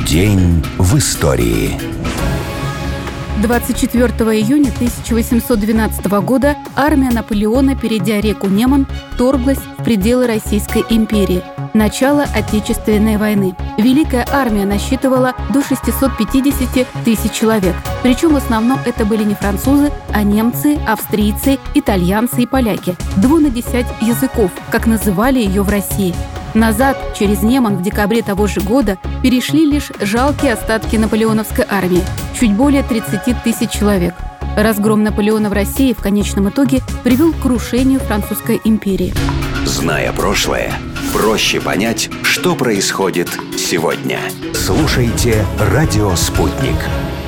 День в истории. 24 июня 1812 года армия Наполеона, перейдя реку Неман, вторглась в пределы Российской империи. Начало Отечественной войны. Великая армия насчитывала до 650 тысяч человек. Причем в основном это были не французы, а немцы, австрийцы, итальянцы и поляки. Двунадесять языков, как называли ее в России. Назад, через Неман, в декабре того же года перешли лишь жалкие остатки наполеоновской армии – чуть более 30 тысяч человек. Разгром Наполеона в России в конечном итоге привел к крушению Французской империи. Зная прошлое, проще понять, что происходит сегодня. Слушайте «Радио Спутник».